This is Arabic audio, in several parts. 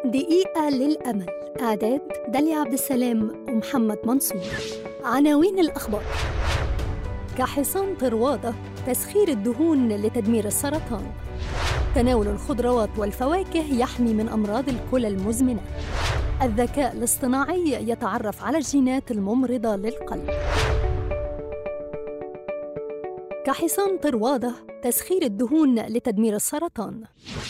دقيقة للأمل. إعداد داليا عبد السلام ومحمد منصور. عناوين الأخبار: كحصان طروادة، تسخير الدهون لتدمير السرطان. تناول الخضروات والفواكه يحمي من أمراض الكلى المزمنة. الذكاء الاصطناعي يتعرف على الجينات الممرضة للقلب. كحصان طروادة، تسخير الدهون لتدمير السرطان.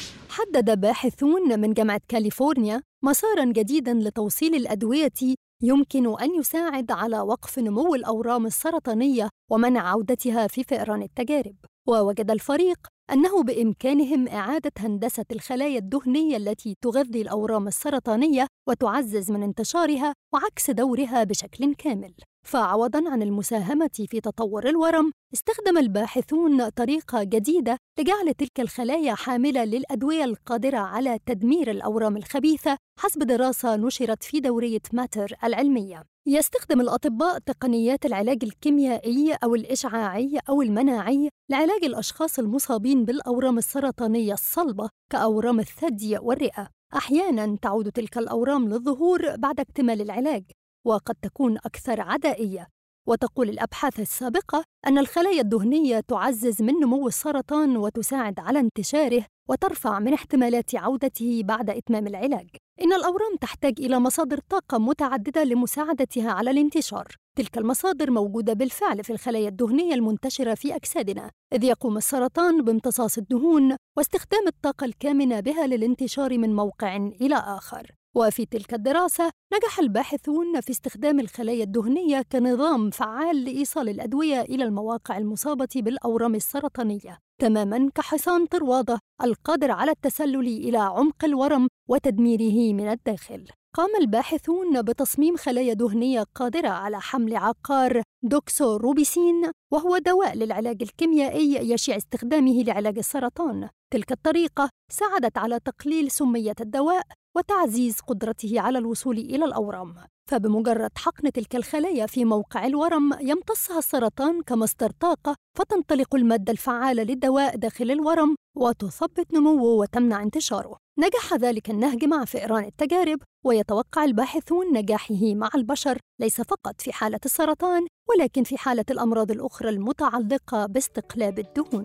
حدد باحثون من جامعة كاليفورنيا مساراً جديداً لتوصيل الأدوية يمكن أن يساعد على وقف نمو الأورام السرطانية ومنع عودتها في فئران التجارب. ووجد الفريق أنه بإمكانهم إعادة هندسة الخلايا الدهنية التي تغذي الأورام السرطانية وتعزز من انتشارها وعكس دورها بشكل كامل. فعوضاً عن المساهمة في تطور الورم، استخدم الباحثون طريقة جديدة لجعل تلك الخلايا حاملة للأدوية القادرة على تدمير الأورام الخبيثة، حسب دراسة نشرت في دورية ماتر العلمية. يستخدم الأطباء تقنيات العلاج الكيميائي أو الإشعاعي أو المناعي لعلاج الأشخاص المصابين بالأورام السرطانية الصلبة كأورام الثدي والرئة. أحياناً تعود تلك الأورام للظهور بعد اكتمال العلاج، وقد تكون أكثر عدائية. وتقول الأبحاث السابقة أن الخلايا الدهنية تعزز من نمو السرطان وتساعد على انتشاره وترفع من احتمالات عودته بعد إتمام العلاج. إن الأورام تحتاج إلى مصادر طاقة متعددة لمساعدتها على الانتشار. تلك المصادر موجودة بالفعل في الخلايا الدهنية المنتشرة في أجسادنا، إذ يقوم السرطان بامتصاص الدهون واستخدام الطاقة الكامنة بها للانتشار من موقع إلى آخر. وفي تلك الدراسة نجح الباحثون في استخدام الخلايا الدهنية كنظام فعال لإيصال الأدوية إلى المواقع المصابة بالأورام السرطانية، تماماً كحصان طروادة القادر على التسلل إلى عمق الورم وتدميره من الداخل. قام الباحثون بتصميم خلايا دهنية قادرة على حمل عقار دوكسوروبيسين، وهو دواء للعلاج الكيميائي يشيع استخدامه لعلاج السرطان. تلك الطريقة ساعدت على تقليل سمية الدواء وتعزيز قدرته على الوصول إلى الأورام. فبمجرد حقن تلك الخلايا في موقع الورم يمتصها السرطان كمصدر طاقة، فتنطلق المادة الفعالة للدواء داخل الورم وتثبط نموه وتمنع انتشاره. نجح ذلك النهج مع فئران التجارب، ويتوقع الباحثون نجاحه مع البشر ليس فقط في حالة السرطان، ولكن في حالة الأمراض الأخرى المتعلقة باستقلاب الدهون.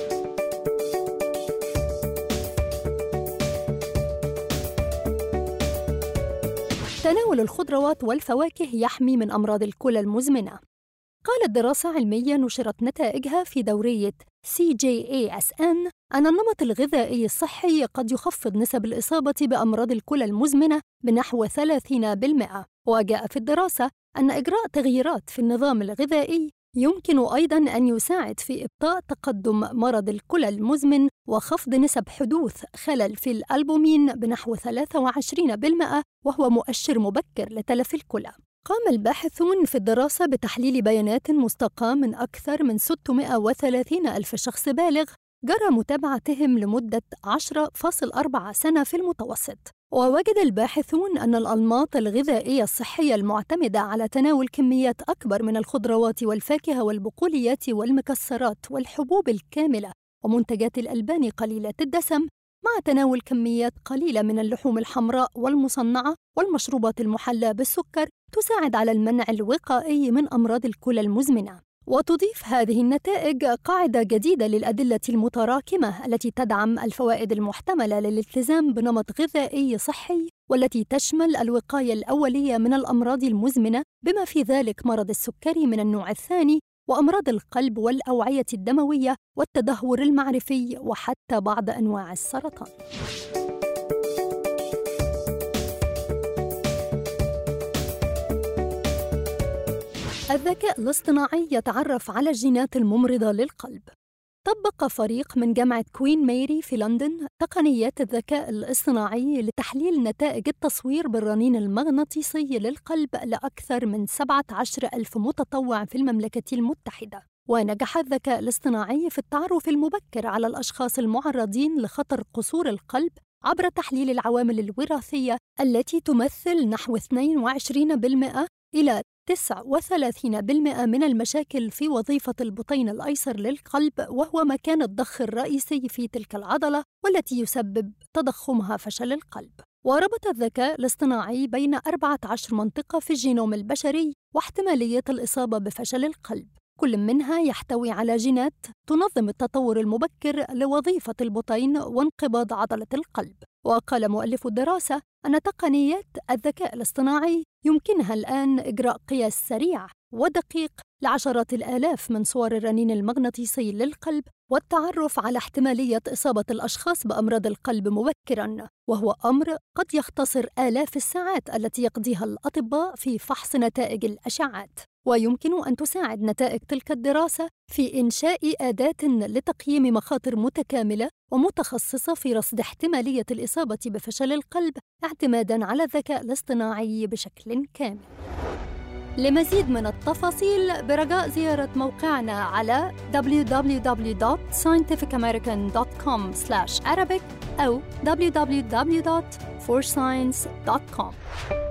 تناول الخضروات والفواكه يحمي من أمراض الكلى المزمنة. قالت دراسة علمية نشرت نتائجها في دورية CJASN أن النمط الغذائي الصحي قد يخفض نسب الإصابة بأمراض الكلى المزمنة بنحو 30%. وجاء في الدراسة أن إجراء تغييرات في النظام الغذائي يمكن أيضاً أن يساعد في إبطاء تقدم مرض الكلى المزمن وخفض نسب حدوث خلل في الألبومين بنحو 23%، وهو مؤشر مبكر لتلف الكلى. قام الباحثون في الدراسة بتحليل بيانات مستقاة من أكثر من 630 ألف شخص بالغ جرى متابعتهم لمدة 10.4 سنة في المتوسط. ووجد الباحثون أن الأنماط الغذائية الصحية المعتمدة على تناول كميات أكبر من الخضروات والفاكهة والبقوليات والمكسرات والحبوب الكاملة ومنتجات الألبان قليلة الدسم، مع تناول كميات قليلة من اللحوم الحمراء والمصنعة والمشروبات المحلى بالسكر، تساعد على المنع الوقائي من أمراض الكلى المزمنة. وتضيف هذه النتائج قاعدة جديدة للأدلة المتراكمة التي تدعم الفوائد المحتملة للالتزام بنمط غذائي صحي، والتي تشمل الوقاية الأولية من الأمراض المزمنة بما في ذلك مرض السكري من النوع الثاني وأمراض القلب والأوعية الدموية والتدهور المعرفي وحتى بعض أنواع السرطان. الذكاء الاصطناعي يتعرف على الجينات الممرضة للقلب. طبق فريق من جامعة كوين ميري في لندن تقنيات الذكاء الاصطناعي لتحليل نتائج التصوير بالرنين المغناطيسي للقلب لأكثر من 17,000 متطوع في المملكة المتحدة. ونجح الذكاء الاصطناعي في التعرف المبكر على الأشخاص المعرضين لخطر قصور القلب عبر تحليل العوامل الوراثية التي تمثل نحو 22% إلى 39% من المشاكل في وظيفة البطين الأيسر للقلب، وهو مكان الضخ الرئيسي في تلك العضلة والتي يسبب تضخمها فشل القلب. وربط الذكاء الاصطناعي بين 14 منطقة في الجينوم البشري واحتمالية الإصابة بفشل القلب، كل منها يحتوي على جينات تنظم التطور المبكر لوظيفة البطين وانقباض عضلة القلب. وقال مؤلف الدراسة أن تقنيات الذكاء الاصطناعي يمكنها الآن إجراء قياس سريع ودقيق لعشرات الآلاف من صور الرنين المغناطيسي للقلب والتعرف على احتمالية إصابة الأشخاص بأمراض القلب مبكراً، وهو أمر قد يختصر آلاف الساعات التي يقضيها الأطباء في فحص نتائج الأشعات. ويمكن أن تساعد نتائج تلك الدراسة في إنشاء أداة لتقييم مخاطر متكاملة ومتخصصة في رصد احتمالية الإصابة بفشل القلب اعتماداً على الذكاء الاصطناعي بشكل كامل. لمزيد من التفاصيل برجاء زيارة موقعنا على www.scientificamerican.com/arabic أو www.forscience.com.